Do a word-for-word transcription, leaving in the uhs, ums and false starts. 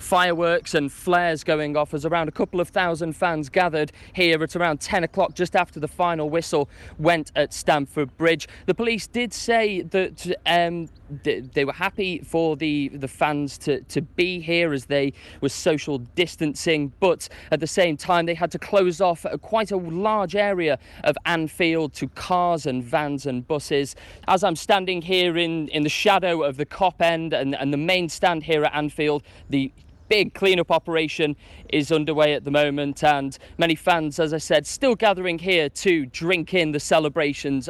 fireworks and flares going off as around a couple of thousand fans gathered here at around ten o'clock, just after the final whistle went at Stamford Bridge. The police did say that um, th- they were happy for the, the fans to, to be here as they were social distancing, but at the same time they had to close off quite a large area of Anfield to cars and vans and buses. As I'm standing here in, in the shadow of the Kop End and, and the main stand here at Anfield, the big clean-up operation is underway at the moment, and many fans, as I said, still gathering here to drink in the celebrations